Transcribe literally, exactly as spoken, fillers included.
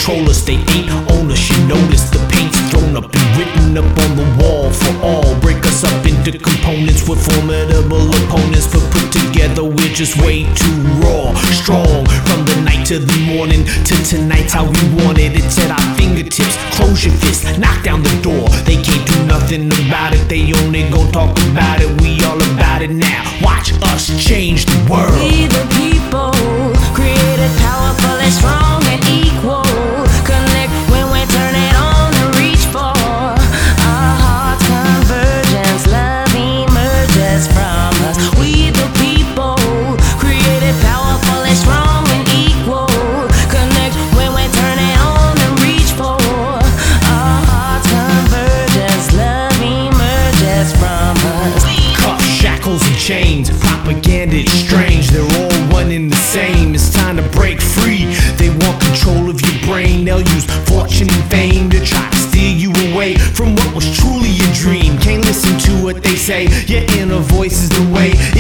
control us. They ain't on us, you notice the paint's thrown up and written up on the wall for all. Break us up into components with formidable opponents, but put together we're just way too raw. Strong from the night to the morning, to tonight's how we want it. It's at our fingertips, close your fist, knock down the door. They can't do nothing about it, they only gon' talk about it. We all about it now, watch us change the world. We the people, created, powerful and strong and equal. Connect when we turn it on and reach for our hearts convergence. Love emerges from us. We the people, created, powerful and strong and equal. Connect when we turn it on and reach for our hearts convergence. Love emerges from us. Cuffs, shackles and chains, propaganda is strange. They're all one and the same. It's time to break free. They want control of your brain. They'll use fortune and fame to try to steer you away from what was truly a dream. Can't listen to what they say. Your inner voice is the way.